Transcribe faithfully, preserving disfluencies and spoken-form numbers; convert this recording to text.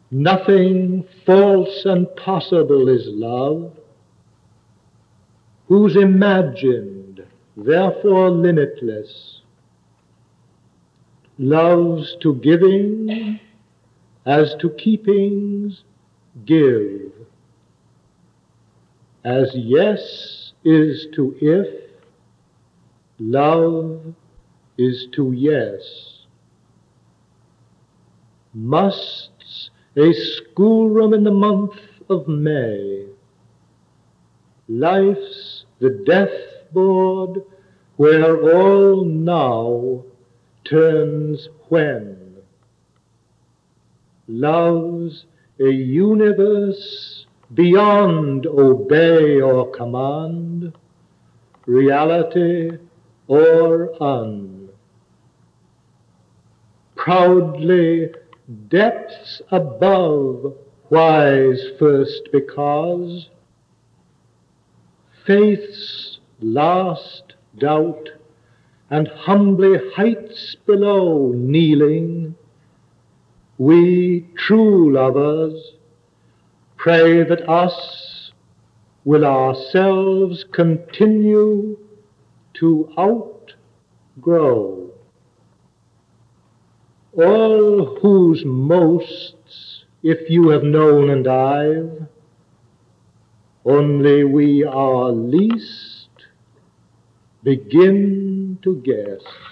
Nothing false and possible is love, whose imagined, therefore limitless, loves to giving as to keepings give, as yes is to if, love is to yes. Musts a schoolroom in the month of May, life's the death board where all now turns when, love's a universe beyond obey or command, reality or un. Proudly depths above why's first because, faith's last doubt, and humbly heights below kneeling, we true lovers pray that us will ourselves continue to outgrow. All whose mosts, if you have known and I've, only we our least begin to guess.